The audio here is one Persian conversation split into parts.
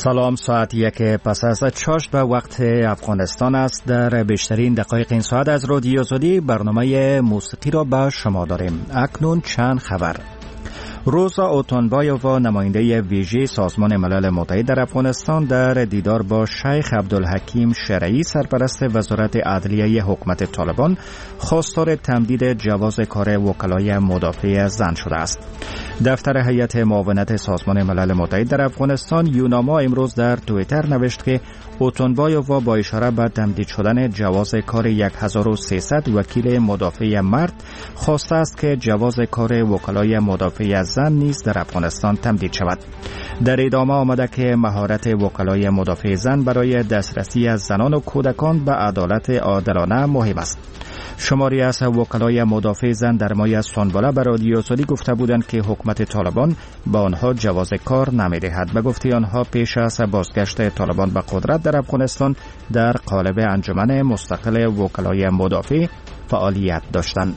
سلام، ساعت 1 پس از چاشت به وقت افغانستان است. در بیشترین دقایق این ساعت از رادیو آزادی برنامه موسیقی را به شما داریم. اکنون چند خبر. روزا اوتونبایووا، نماینده ویژه سازمان ملل متحد در افغانستان، در دیدار با شیخ عبدالحکیم شرعی، سرپرست وزارت عدلیه حکومت طالبان، خواستار تمدید جواز کار وکلای مدافع زن شده است. دفتر هیئت معاونت سازمان ملل متحد در افغانستان یوناما امروز در توییتر نوشت که اوتونبایووا با اشاره به تمدید شدن جواز کار 1300 وکیل مدافع مرد خواسته است که جواز کار وکلای مدافع زن نیز در افغانستان تمدید شود. در ادامه آمده که مهارت وکلای مدافع زن برای دسترسی از زنان و کودکان به عدالت عادلانه مهم است. شماری از وکلای مدافع زن در ماه سنباله به رادیو آزادی گفته بودند که حکومت طالبان با آنها جواز کار نمی‌دهد. به گفته آنها پیش از بازگشت طالبان به قدرت در افغانستان در قالب انجمن مستقل وکلای مدافع فعالیت داشتند.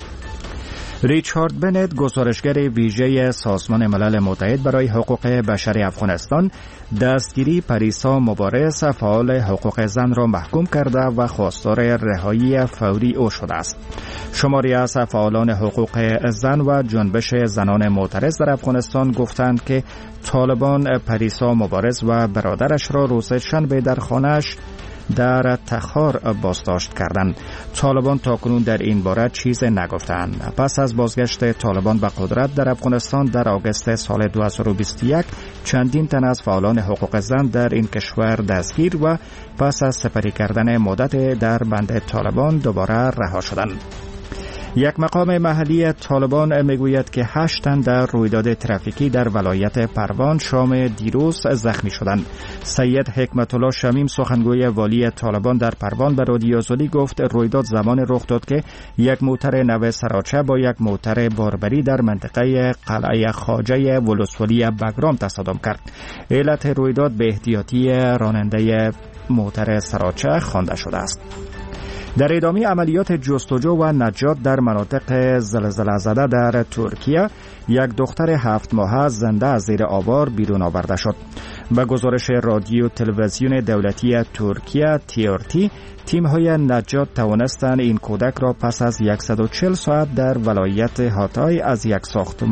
ریچارد بنت، گزارشگر ویژه سازمان ملل متحد برای حقوق بشر افغانستان، دستگیری پریسا مبارز، فعال حقوق زن را محکوم کرده و خواستار رهایی فوری او شده است. شماری از فعالان حقوق زن و جنبش زنان معترض در افغانستان گفتند که طالبان پریسا مبارز و برادرش را روز شنبه در خانه‌اش در تخار بازداشت کردند. طالبان تاکنون در این باره چیز نگفتند. پس از بازگشت طالبان به قدرت در افغانستان در آگوست سال 2021 چندین تن از فعالان حقوق زن در این کشور دستگیر و پس از سپری کردن مدت در بند طالبان دوباره رها شدند. یک مقام محلی طالبان میگوید که 8 تن در رویداد ترافیکی در ولایت پروان شام دیروز زخمی شدند. سید حکمت الله شمیم، سخنگوی والی طالبان در پروان، به رادیو آزادی گفت رویداد زمان رخ داد که یک موتر نو سراچه با یک موتر باربری در منطقه قلعه خواجه ولسوالی بگرام تصادم کرد. علت رویداد به احتیاطی راننده موتر سراچه خوانده شده است. در ادامه عملیات جستجو و نجات در مناطق زلزله زده در ترکیه، یک دختر 7 ماهه زنده از زیر آوار بیرون آورده شد. به گزارش رادیو تلویزیون دولتی ترکیه TRT، تیم‌های نجات توانستند این کودک را پس از 140 ساعت در ولایت هاتای از یک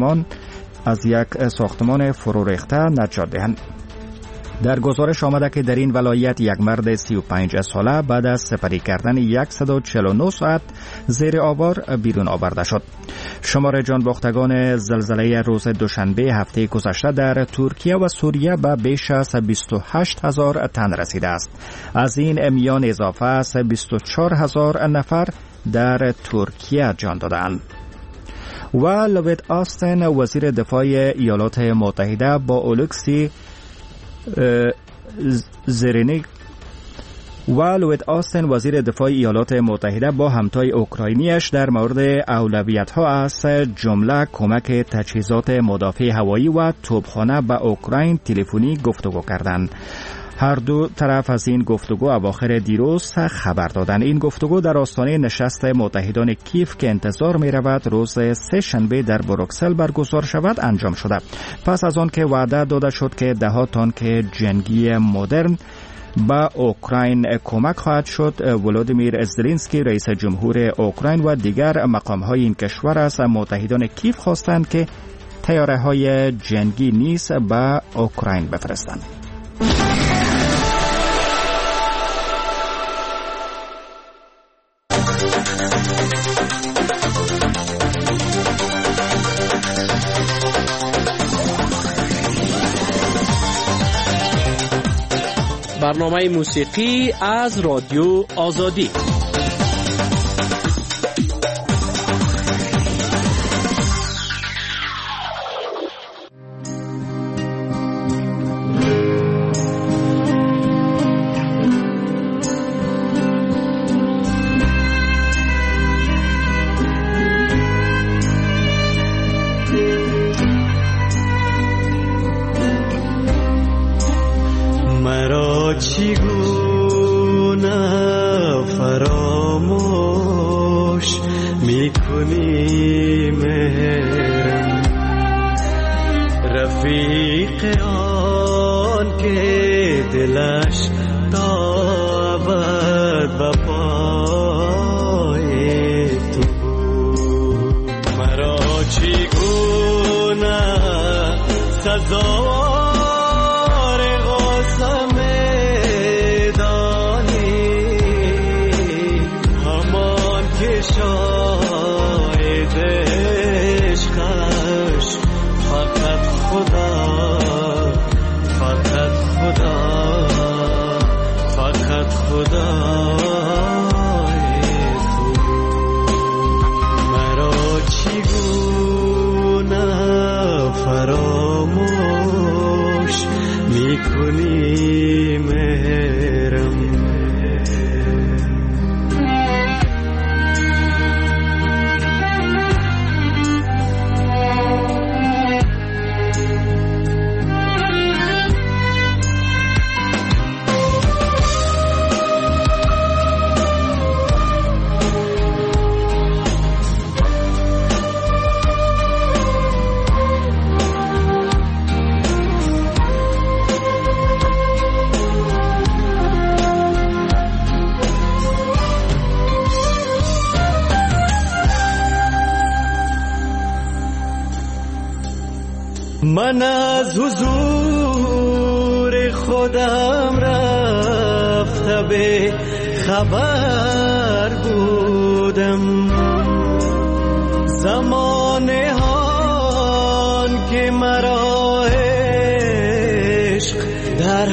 ساختمان فرو ریخته نجات دهند. در گزارش آمده که در این ولایت یک مرد 35 ساله بعد از سپری کردن 149 ساعت زیر آوار بیرون آورده شد. شمار جانباختگان زلزله روز دوشنبه هفته گذشته در ترکیه و سوریه به بیش از 28,000 تن رسیده است. از این میان اضافه از 24,000 نفر در ترکیه جان دادند. و لوید آستن، وزیر دفاع ایالات متحده، با اولکسی زرینیک وزیر دفاع ایالات متحده با همتای اوکراینیش در مورد اولویت‌ها از جمله کمک تجهیزات مدافع هوایی و توپخانه به اوکراین تلفنی گفتگو کردند. هر دو طرف از این گفتگو اواخر دیروز خبر دادند. این گفتگو در آستانه نشست متحدان کیف که انتظار می رود روز سه شنبه در بروکسل برگزار شود انجام شده. پس از آن که وعده داده شد که 10 تانک جنگی مدرن به اوکراین کمک خواهد شد، ولودیمیر زلنسکی رئیس جمهور اوکراین و دیگر مقام‌های این کشور از متحدان کیف خواستند که طیاره‌های جنگی نیز به اوکراین بفرستند. برنامه موسیقی از رادیو آزادی. دلش تا ابد به پای تو بود. مرا چگونه سزاوار قاسم دانی، همان که شاهد عشقش فقط خدا، فقط خدا، فقط خدای تو. مرا چگونه فراموش میکنی مهرم؟ من از حضور خودم رفته به خبر بودم، زمانه هان که مرا عشق در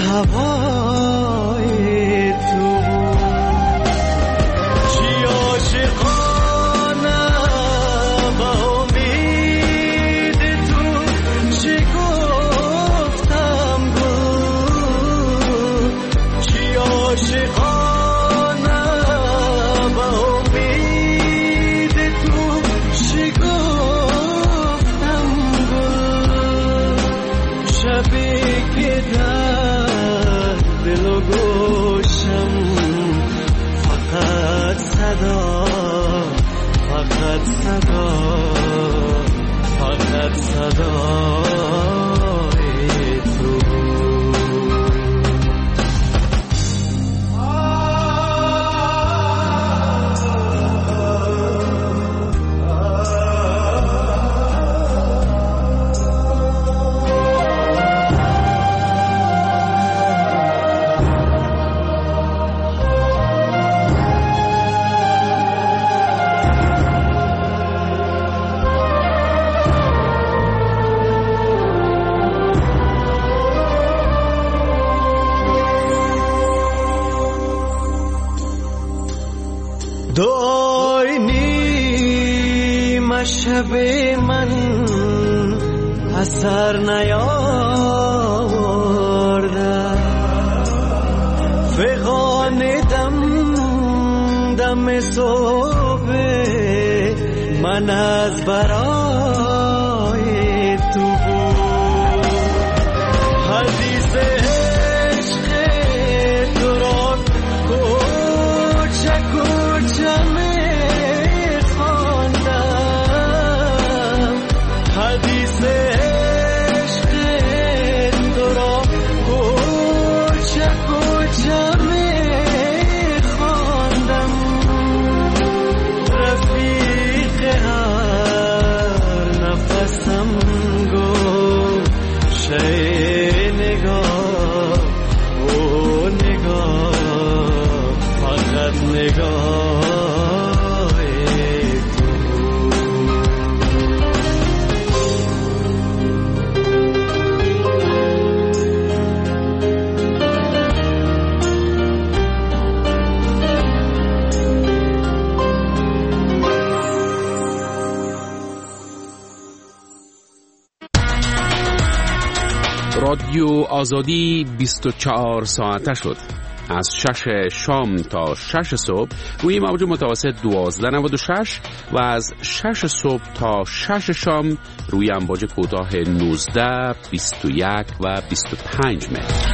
هوای تو بود. چی عاشقانه با امید تو چی گفتم بود، چی عاشقانه با امید تو چی گفتم بود. شبی که در دل و گوشم فقط صدا، فقط صدا، فقط صدای تو. دعای نیم شب من اثر نیاورده، فغان دم صبح من از برای تو بود. حدیث عشق تو را کوچه کوچه میخواندم، حدیث عشق تو را کوچه کوچه میخواندم. رفیق هر نفسم گفت شی نگاه او نگاه، فقط نگاه رادیو آزادی 24 ساعته شد. از 6 شام تا 6 صبح روی موج متوسط 1296 و از 6 صبح تا 6 شام روی امواج کوتاه 19, 21 و 25 متر.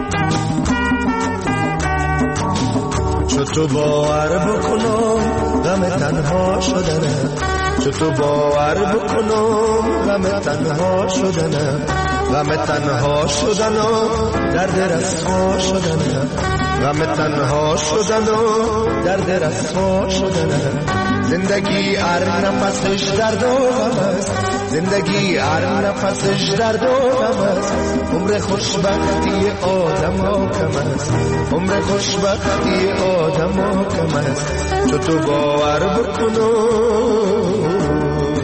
تو باور بکنم غم تنها شدنم، چو تو باور بکنم غم تنها شدنم، غم تنها شدنم، درد رسوا شدنم، غم تنها شدنم، درد رسوا شدنم. زندگی هر نفسش درد و غم است، زندگی هر نفسش درد و غم است. عمر خوشبختی آدم ها کم است، عمر خوشبختی آدم ها کم است. چو تو باور بکنم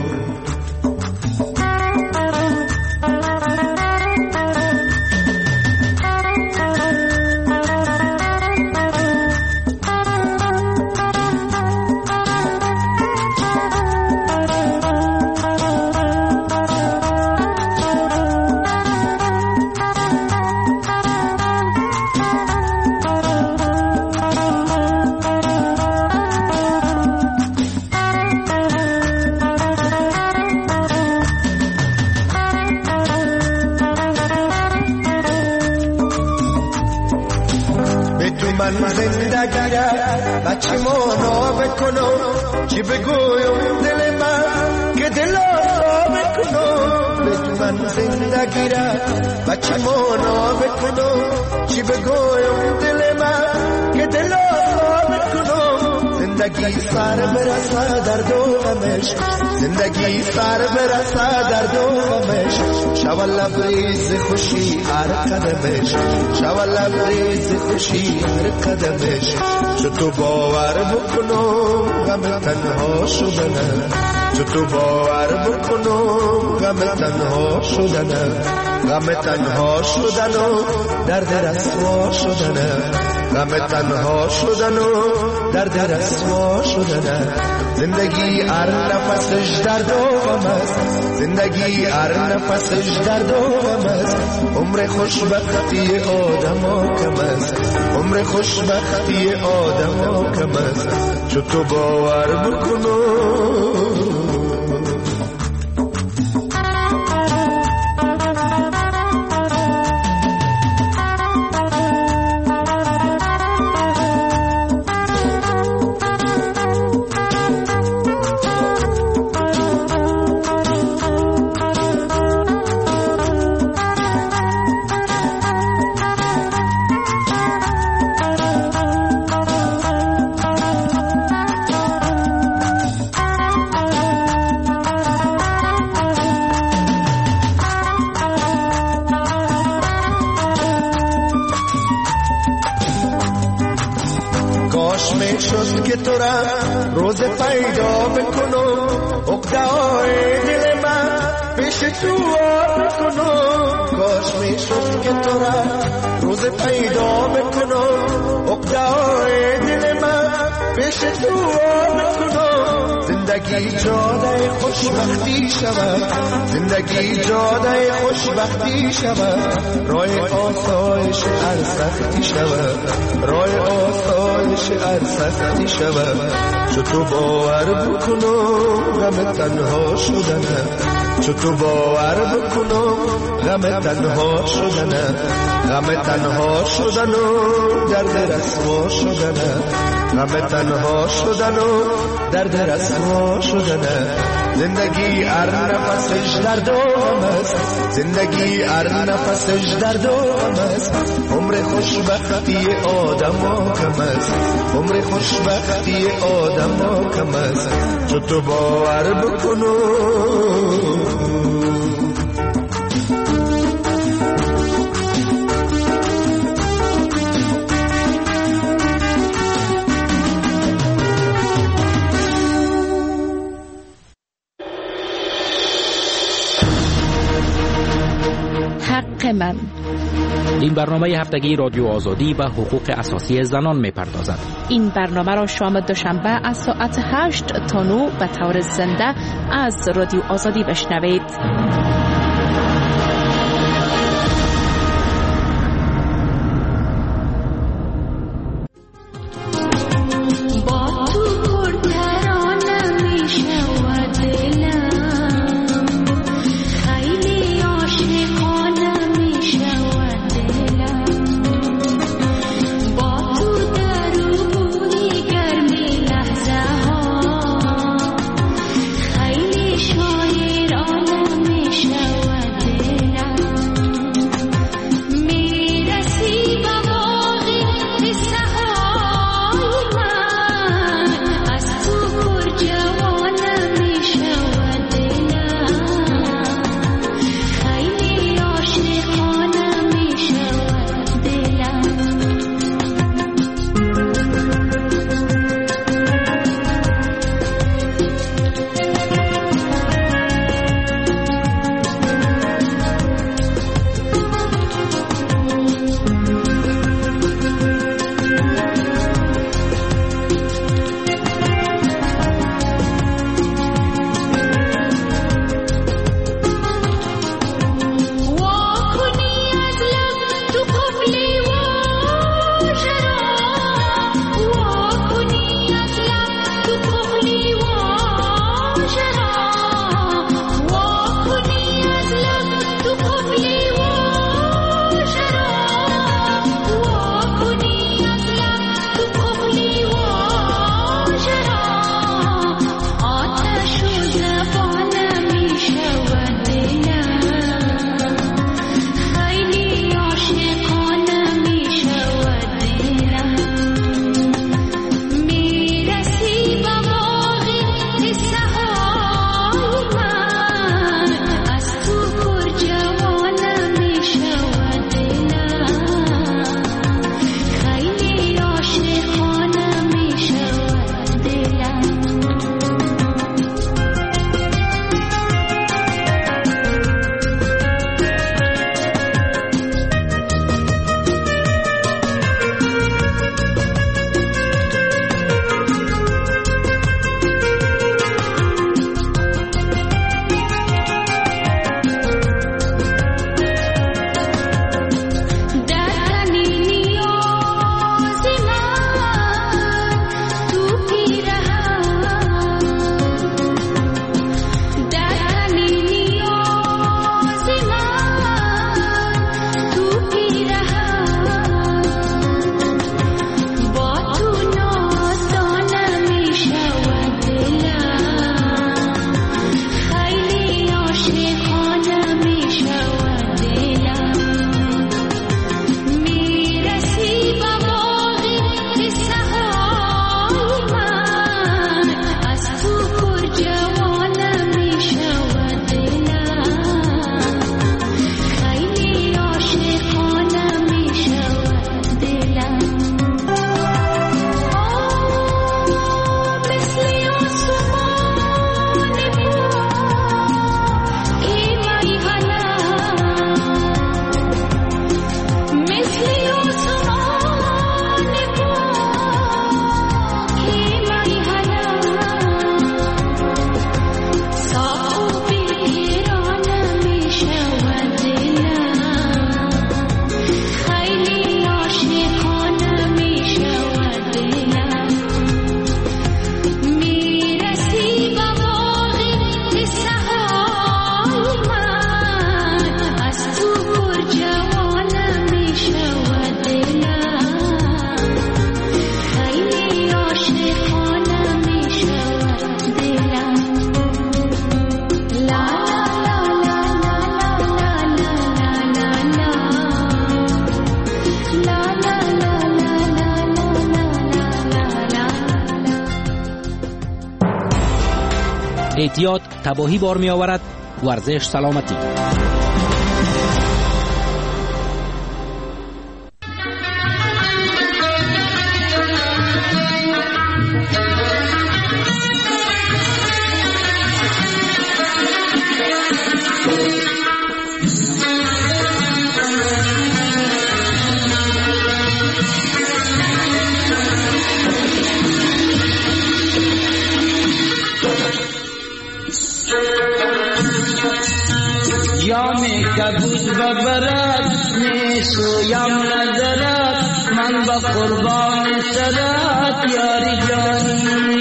بچه مانا بکنم، چی بگویم دل من که دل آزا بکنم. به من زندگی را بچه مانا بکنم، چی بگویم دل من که دل آزا بکنم. زندگی سر برسه در دو غمش، زندگی سر برسه در دو غمش. شو لبریز خوشی هر قدمش، شو لبریز خوشی هر قدمش. چو تو باور بکنم غم تنها شدنم، چو تو باور بکنم غم تنها شدنم، غم تنها شدنم، درد رسوا شدنم، غم تنها شدنم، درد رسوا شدنم. زندگی هر نفسش درد و غم است، زندگی هر نفسش درد و غم است. عمر خوشبختی آدم ها کم است، عمر خوشبختی آدم ها کم است. چو تو باور بکنم که تو را روز پیدا بکنم، عقده‌های دل من پیش تو بکنم. کاش میشد که تو را روز پیدا بکنم، عقده‌های دل من پیش تو بکنم. زندگی جاده خوشبختی شود، زندگی جاده خوشبختی شود. راه آسایش هر سختی شود، راه آسایش هر سختی شود. چو تو باور بکنم غم تنها شدنم، چو تو باور بکنم غم تنها شدنم، غم تنها شدنم، درد رسوا شدنم، غم تنها شدنم، درد رسوا شدنم. زندگی هر نفسش درد و غم است، زندگی هر نفسش درد و غم است. عمر خوشبختی آدم ها کم است، عمر خوشبختی آدم ها کم است. چو تو باور بکنم من. این برنامه هفتگی رادیو آزادی به حقوق اساسی زنان می‌پردازد. این برنامه را شام دوشنبه از ساعت 8 تا 9 به طور زنده از رادیو آزادی بشنوید. با تو در و بونی گرمی لحظه ها احتیاط تباهی بار می آورد. ورزش سلامتی. کبود و برد نیسویم نظرت من با قربان سرت یاری جانی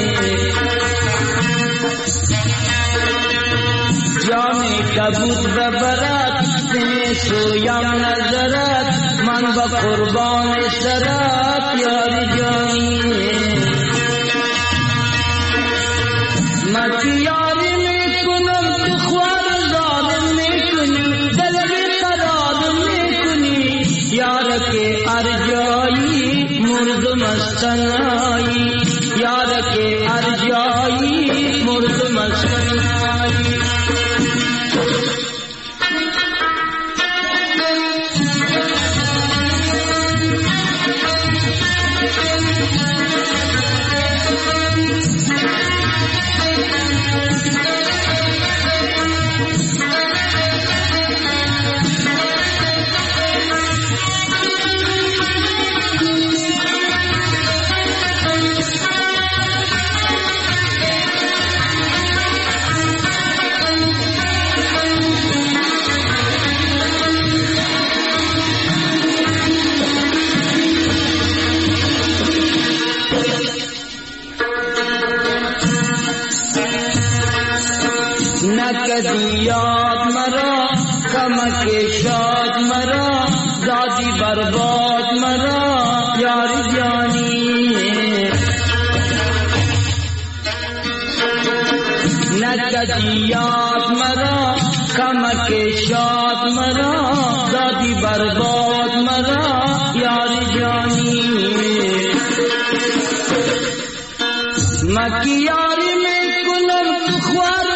جامی کبود و برد نیسویم نظرت من با قربان سرت یاری جانی من یاری میکنم تو خوار ارجایی مرد مستنایی یاد کے ارجایی مرد مستنایی نکدی یاد مرا کمک شاد مرا دادی برباد مرا یاری جانی نکدی یاد مرا کمک شاد مرا دادی برباد مرا یاری جانی مکی یاری میں کنم تو خوار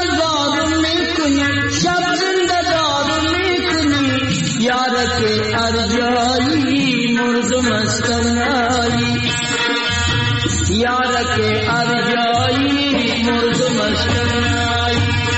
شب زندہ دار میکنی یار کے ارجائی مرد مستنائی یار کے ارجائی مرد مستنائی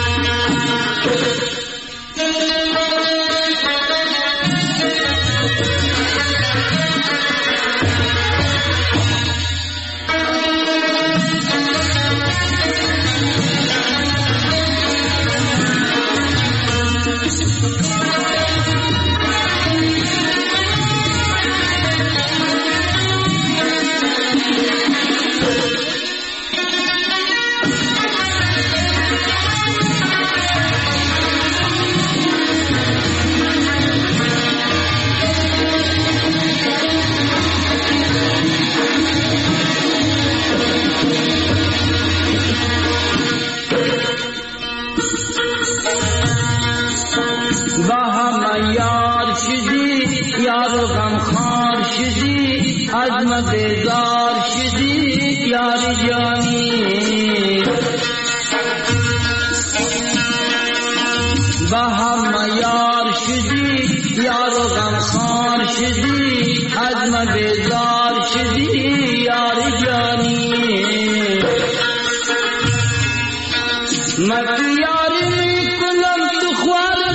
یار شدی یار غم خار شدی عزم بیزار شدی یار جانی با هم یار شدی یار غم خار شدی عزم بیزار شدی یار جانی مت یاری میکنم تو خوار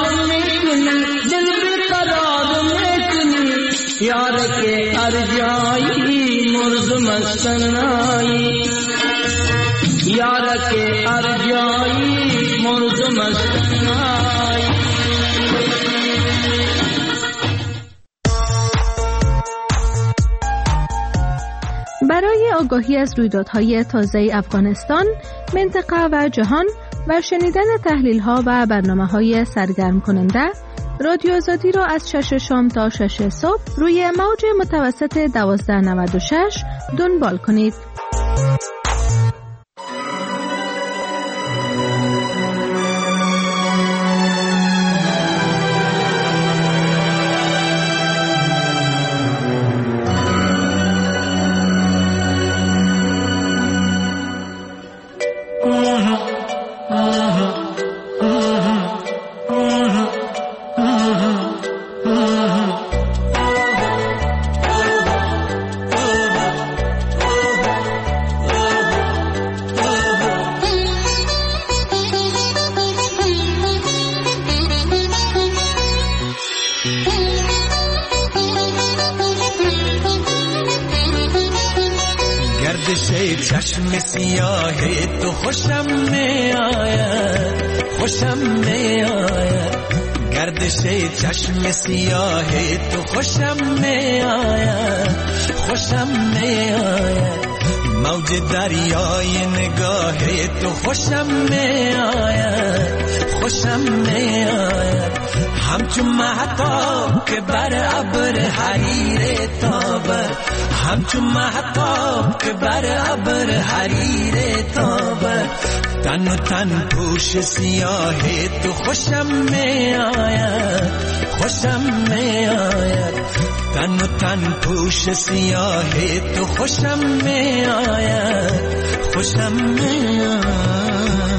یار کے ارجائی مرد مستنائی یار کے ارجائی مرد مستنائی برای آگاهی از رویدادهای تازه افغانستان، منطقه و جهان و شنیدن تحلیل‌ها و برنامه‌های سرگرم کننده، رادیو آزادی را از 6 شام تا 6 صبح روی موج متوسط 1296 دنبال کنید. گردش چشم سیاه تو خوشم می آید، خوشم می آید. گردش چشم سیاه تو خوشم می آید، خوشم می آید. موج دریای نگاه تو خوشم می آید، خوشم می آید. همچون مهتاب که بر ابر حریر تابد، همچون مهتاب که بر ابر حریر تابد. تن و تن پوش سیاه تو خوشم می آید، خوشم می آید. تن و تن پوش سیاه تو خوشم می آید، خوشم می آید.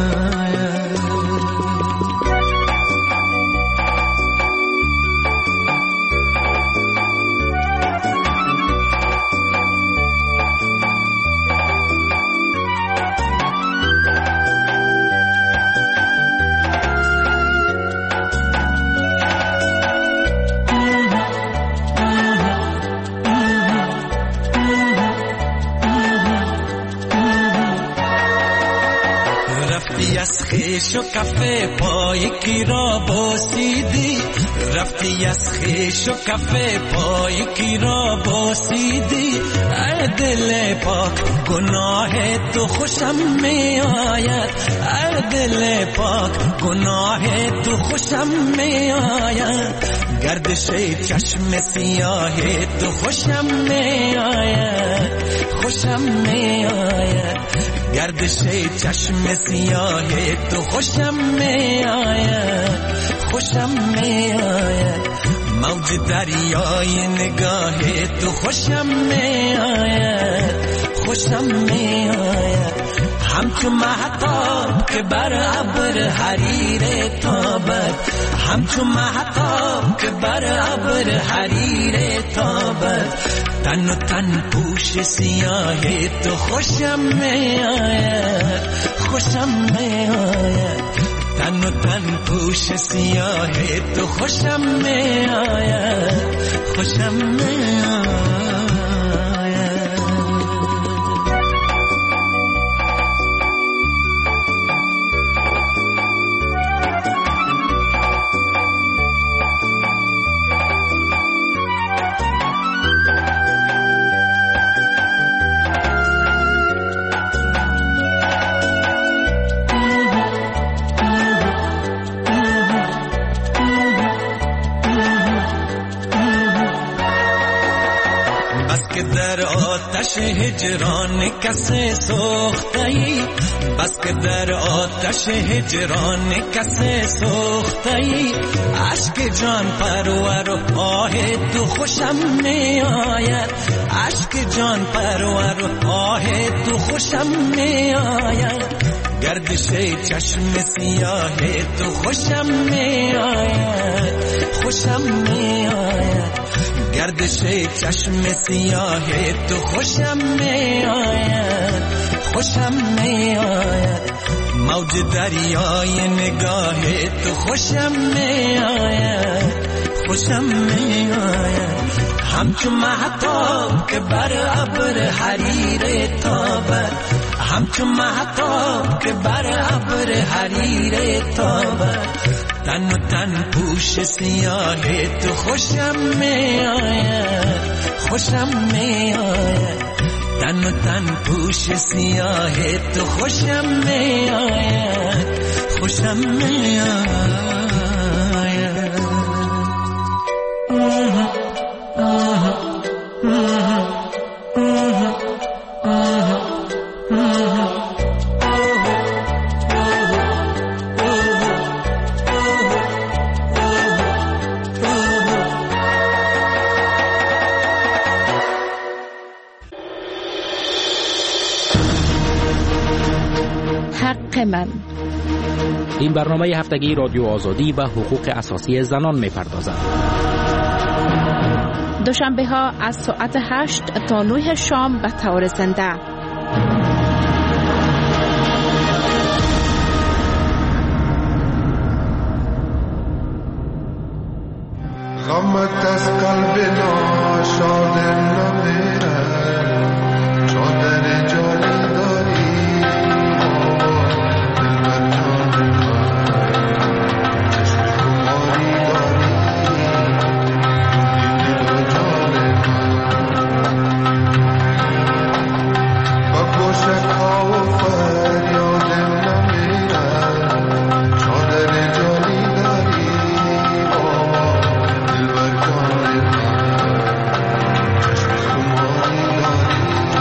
از خیش و کفه پای کی را بوسیدی، رفتی از خیش و کفه پای کی را بوسیدی. ای دل پاک گناه تو خوشم می آید، ای دل پاک گناه تو خوشم می آید. گردش چشم سیاه تو خوشم می آید، خوشم می آید. گردش چشم سیاه تو خوشم می آید، خوشم می آید. موج دریای نگاه تو خوشم می آید، خوشم می آید. همچون مهتاب که بر ابر حریر تابد، همچون مهتاب که بر ابر حریر تابد. تن و تن پوش سیاه تو خوشم می آید، خوشم می آید. تن و تن پوش سیاه تو خوشم می آید، خوشم می آید. در آتش هجران کسی سوخته‌ای، بس که در آتش هجران کسی سوخته‌ای. عشق جان پرور و آه تو خوشم می آید، عشق جان پرور و آه تو خوشم می آید. گردش چشم سیاه تو خوشم می آید، خوشم می آید. گردش چشم سیاه تو خوشم می آید، خوشم می آید. موج دریای نگاه تو خوشم می آید، خوشم می آید. همچون مهتاب که بر ابر حریر تابد، همچون مهتاب که بر ابر حریر تابد. تن و تن پوش سیاه تو خوشم می آید، خوشم می آید. تن و تن پوش سیاه تو خوشم می آید، خوشم می آید. من. این برنامه هفتگی رادیو آزادی و حقوق اساسی زنان می‌پردازد. دوشنبه ها از ساعت 8 تا 9 شام به طور زنده. غمت از قلب ناشاد نمیره چادر جانی داری دلبر جان من چشم خماری داری دل و جان من با گوشک ها و فریاد نمیره چادر جانی داری دلبر جان من چشم خماری داری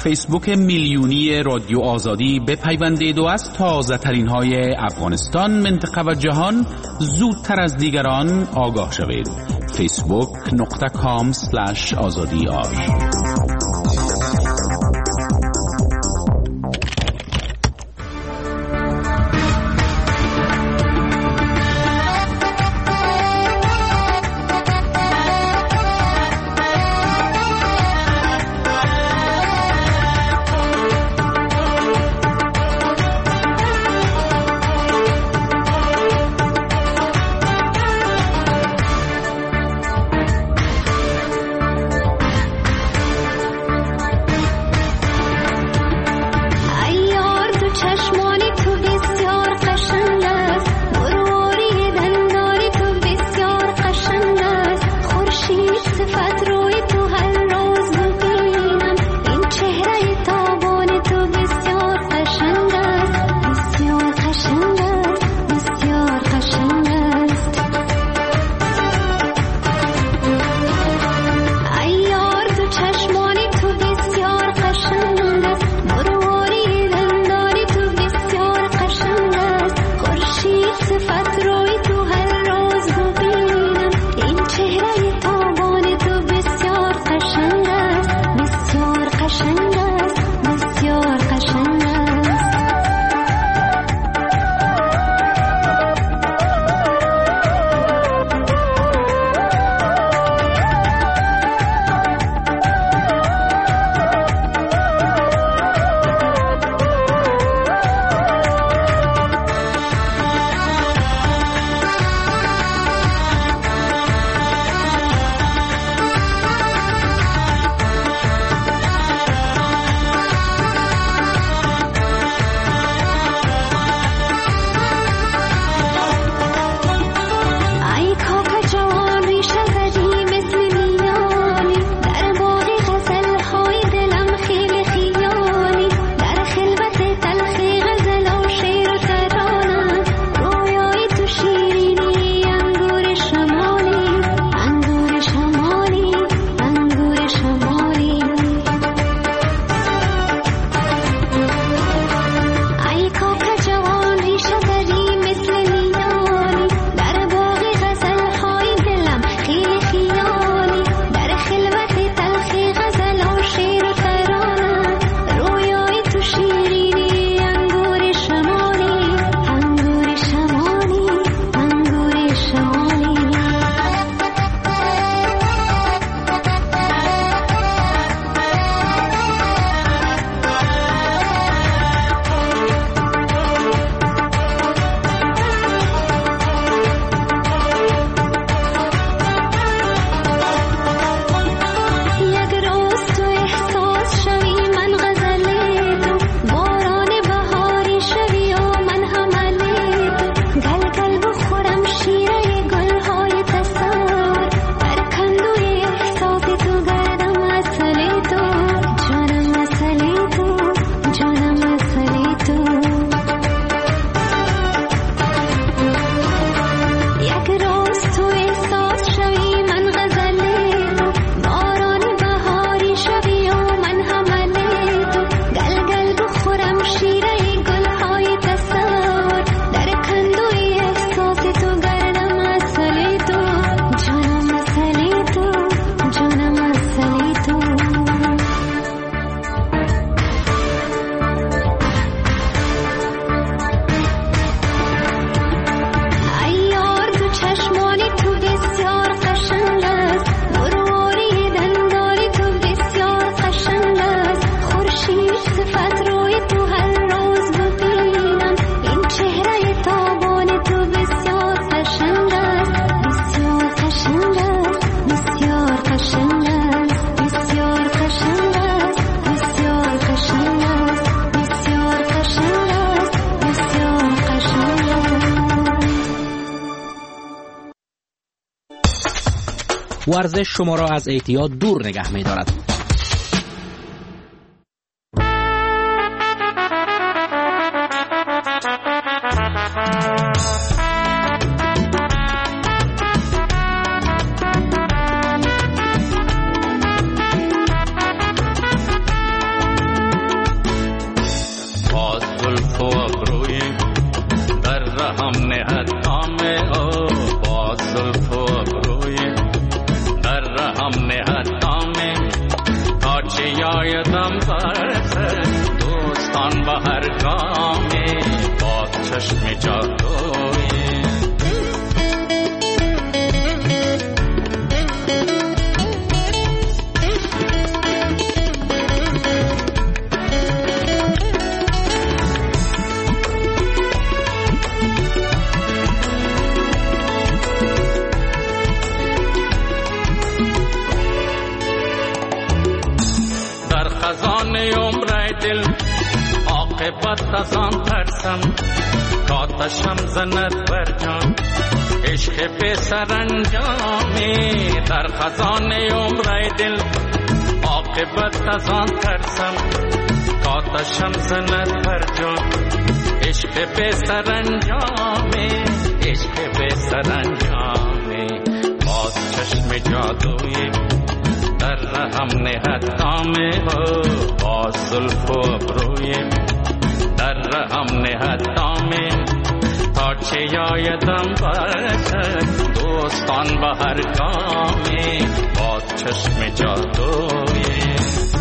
فیسبوک میلیونی رادیو آزادی بپیوندید و از تازه ترین های افغانستان، منطقه و جهان زودتر از دیگران آگاه شوید. facebook.com/azadi. ورزش شما را از اعتیاد دور نگه می دارد. زلف و ابروی در رهم نهد کام او با زلف و ابروی در رهم نهد کام تا چه یایدم برسه دوستان به هر گامی با چشم جادوی خزانه عمر دل عاقبت از آن ترسم کاتشم زند بر جان عشق به سرانجامی در خزانه عمر دل عاقبت از آن ترسم کاتشم زند بر جان عشق به سرانجامی عشق به سرانجامی باز چشم جادویی در رهم نهد کامه با زلف و ابروی در رهم نهد کامه تا چه یایدم برسد دوستان به هر گامی با چشم جادوی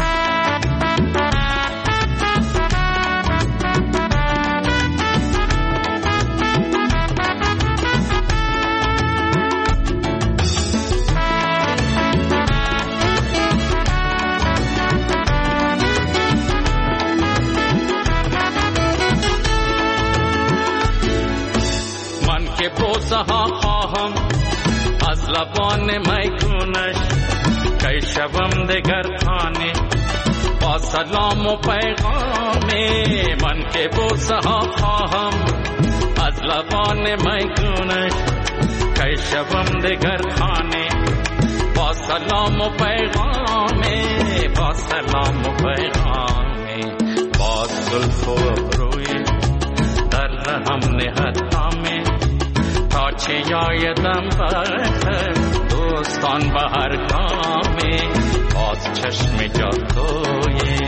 بوسه ها خواهم از لبان میگونش کی شوم دگر خانه با سلام و پیغامی من که بوسه ها خواهم از لبان میگونش کی شوم دگر خانه با سلام و پیغامی با سلام و پیغامی با زلف و ابروی در رهم نهد کامی تا چه یایدم برسد دوستان به هر گامی باز چشم جادویی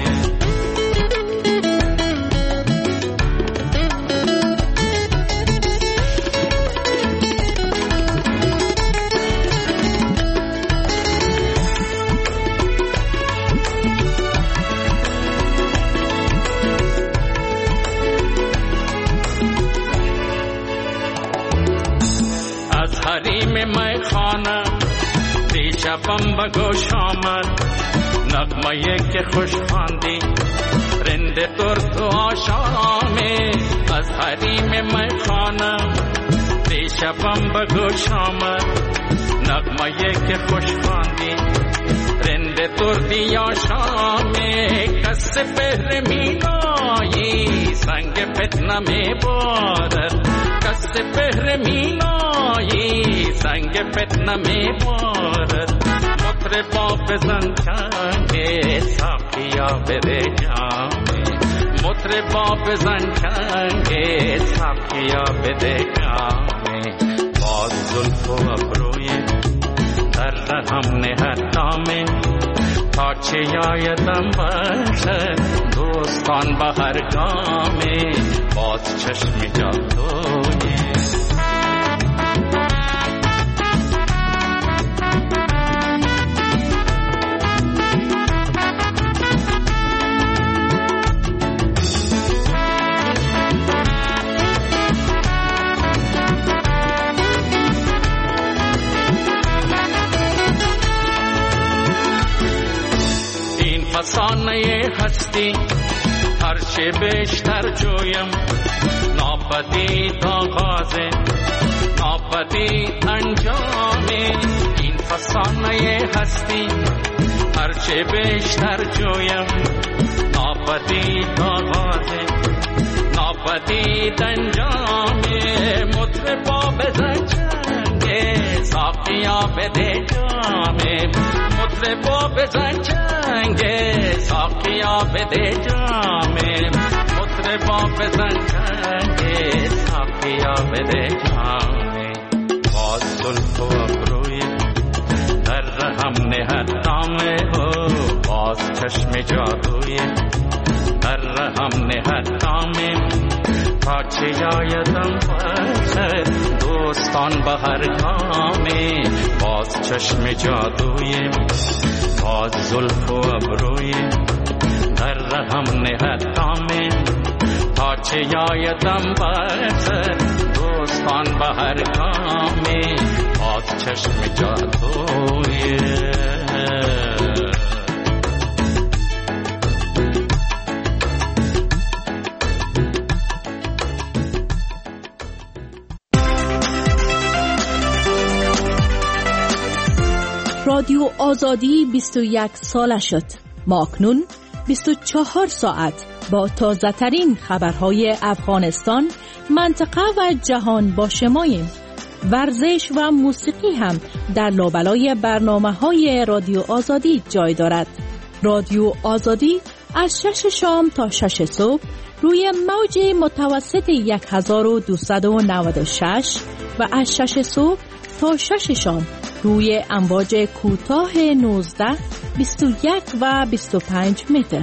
حریم میخانه دیشبم به گوش آمد نغمه که خوش خواندی رند ترک و آشامی از حریم میخانه دیشبم به گوش آمد نغمه که خوش خواندی رند ترک آشامی کس پهر مینایی سنگ فتنه می بارد کس پهر مینایی سنگ فتنه می بارد مطربا بزن چنگ ساقیا بده جامی مطربا بزن چنگ ساقیا بده جامی باز زلف و ابروی در رهم نهد کامی تا چه یایدم برسد دوستان به هر گامی باز چشم جادویی فسانه هستی هرچه بیشتر جویم ناپدید آغازه ناپدید انجامه این فسانه هستی هرچه بیشتر جویم ناپدید آغازه ناپدید انجامه مطربا بزن چنگه ساقیا بده جامه مطربا بزن چنگه ساقیا بده جامه مطربا بزن چنگه ساقیا بده جامه باز زلف و ابروی در رهم نهد کامه باز چشم جادوی در رهم نهد کامه تا چه یادم بخیر دوستان به هر گامه باز چشم جادوی باز زلف و ابروی در رهم نهد دامه تا چه یادم بخیر دوستان به هر گامه باز چشم جادوی رادیو آزادی 21 ساله شد. ما اکنون 24 ساعت با تازه ترین خبرهای افغانستان، منطقه و جهان با شماییم. ورزش و موسیقی هم در لابلای برنامه‌های رادیو آزادی جای دارد. رادیو آزادی از 6 شام تا 6 صبح روی موج متوسط 1296 و از 6 صبح تا 6 شام روی امواج کوتاه 19، 21 و 25 متر.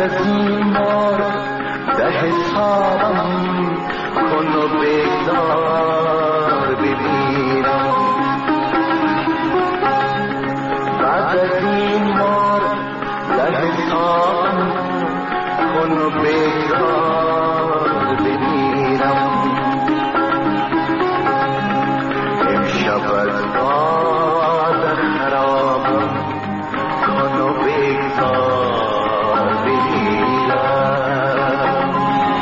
از این بار ده حسابم کن و بگذار بمیرم. بعد از این بار ده حسابم کن و بگذار بمیرم. امشب از باد خرابم کن و بگذار بمیرم.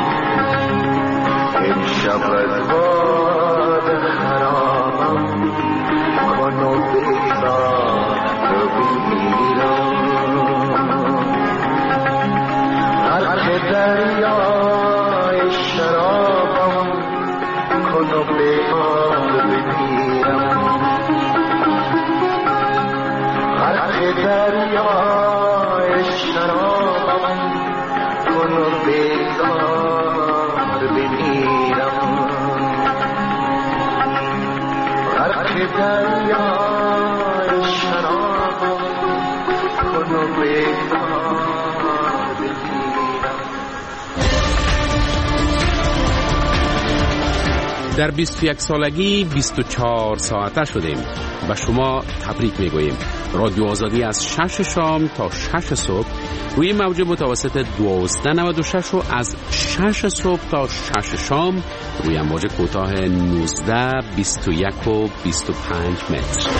امشب از باد خرابم کن و بگذار بمیرم. غرق دریای شرابم کن و بگذار بمیرم. غرق دریای شرابم کن و بگذار بمیرم. غرق دریای شرابم کن و بگذار بمیرم. در 21 سالگی 24 ساعته شدیم و شما تبریک میگوییم. رادیو آزادی از 6 شام تا 6 صبح روی موج متوسط 1296 و از 6 صبح تا 6 شام روی موج کوتاه 19 21 و 25 متر.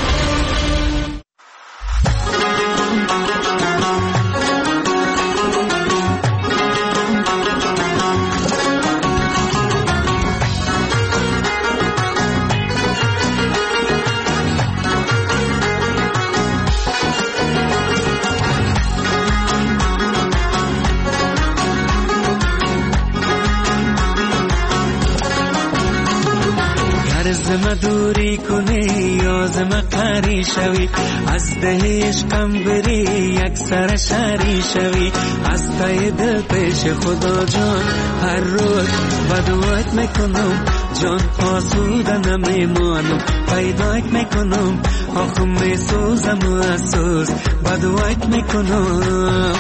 زم دوری کنی یا زم قری شوی، از ده عشقم بری یک سر شری شوی. از تای دل پیش خدا جان هر روز بدوات میکنم، جان آسوده نمیمانم. پیدایت میکنم آخم میسوزم و اسوز بدوات میکنم.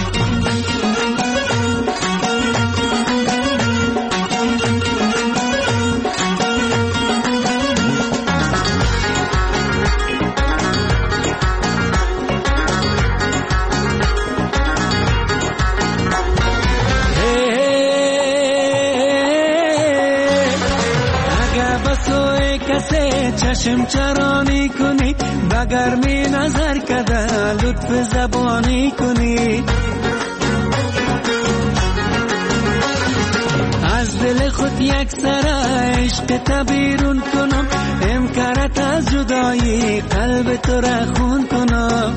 چشم چرانی کنی بگر می نظر کده لطف زبانی کنی. از دل خود یک سر عشق تبیرون کنم، امکارت از جدایی قلب تو را خون کنم.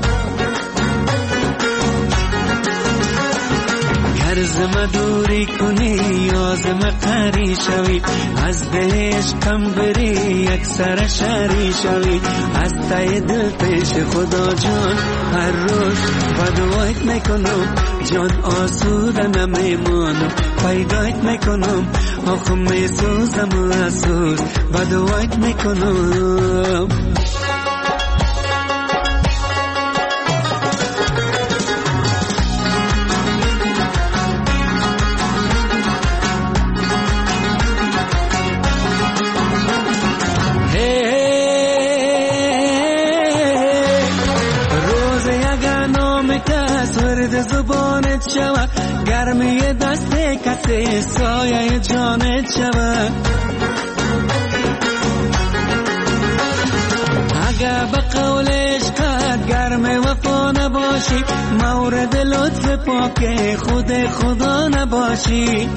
زم دوری کنی یا زم قری شوی، از ده عشقم بری یک سر شری شوی. از تای دل پیش خدا جان هر روز بدوایت میکنم، جان آسوده نمیمانم. پیدایت میکنم آخم میسوزم و اسوز بدوایت میکنم. زبانت شود گرمی دست کسی سایه جانت شود. اگر به قول عشقت گرم وفا نباشی، مورد لطف پاک خود خدا نباشی.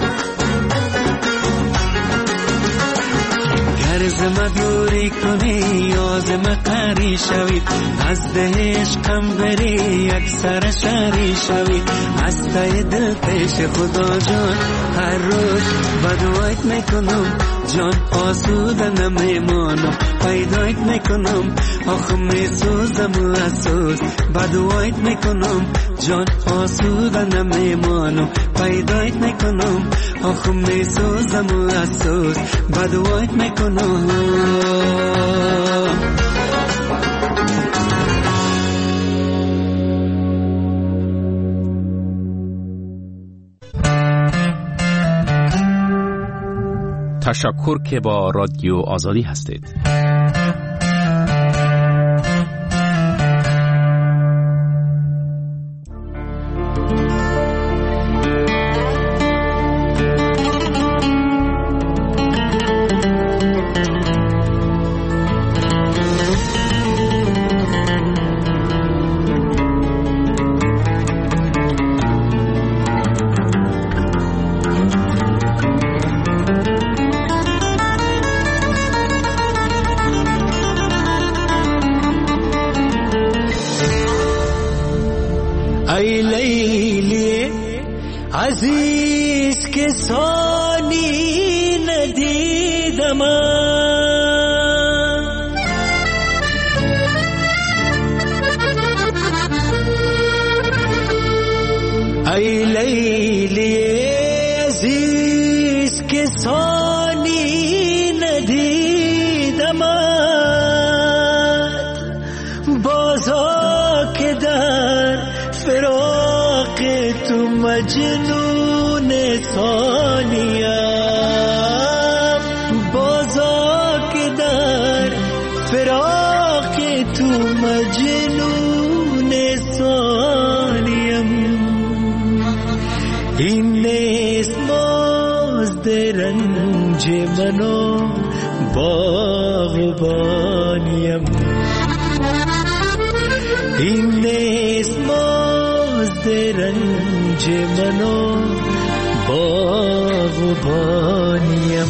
زم دوری کنی یا زم قری شوی، از ده عشقم بری یک سر شری شوی. از تای دل پیش خدا جان هر روز بدوایت میکنم، جان آسوده نمیمانم. پیدایت میکنم آخم میسوزم و اسوز بدوایت میکنم، جان آسوده نمیمانم. پیدایت میکنم آخم میسوزم و اسوز بدوایت میکنم. تشکر که با رادیو آزادی هستید. ای لیلی عزیز که ثانی ندیدم، ای لیلی عزیز که ثانی ندیدم، بازا که در فراق تو مجنون ثانیم، بازا که در فراق تو مجنون ثانیم. این نیست مزد رنج منو باغبانیم، این نیست مزد رنج منو باغبانیم.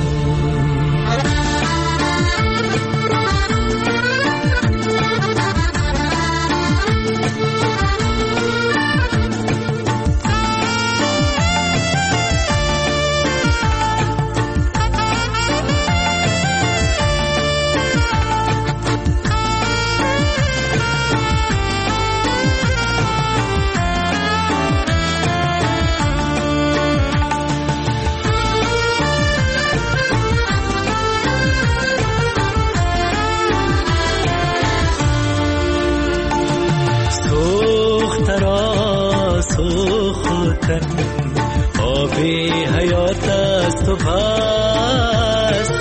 آب حیات است و پس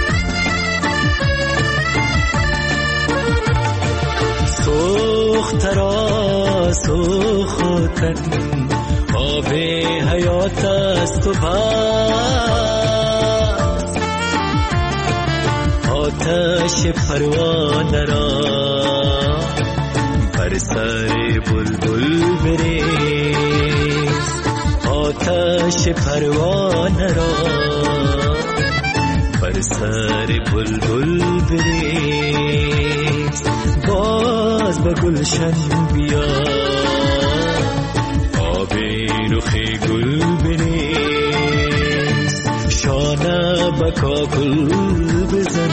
سوخترا سوختن، آب حیات است و پس آتش پروانه را بر سر بلبل بریز، آتش پروانه را بر سر بلبل بریز، باز به گلشن بیا آب رخ گل بریز، شانه به کاکل بزن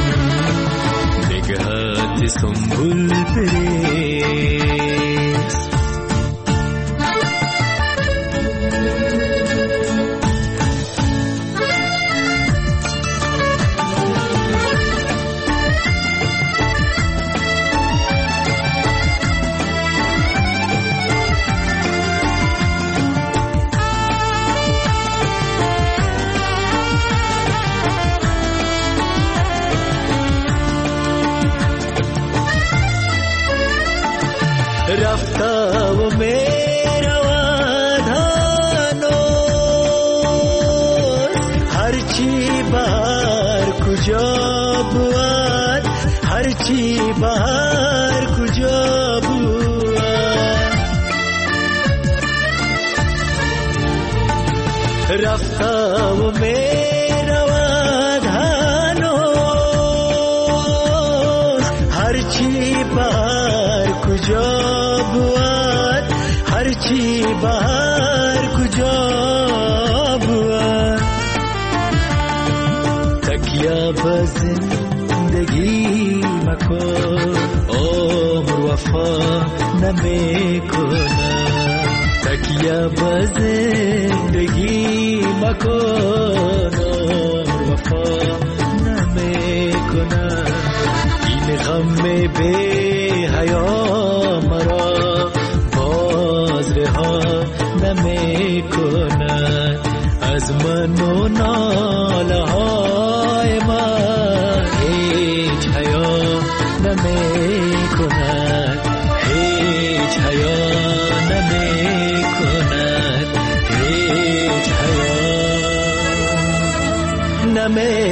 نگهت سنبل بریز. رفته و میرود هنوز، هرچی بهر کجا بود، هرچی بهر کجا بود، رفته و میرود هنوز، هرچی بهر کجا بود، هرچی بهر کجا بود، تکیه به زندگی مکن عمر وفا نمیکنه، تکیه به زندگی مکن عمر وفا نمیکنه، این غم بی حیا مرا باز رها نمیکنه، از من و ناله ها دم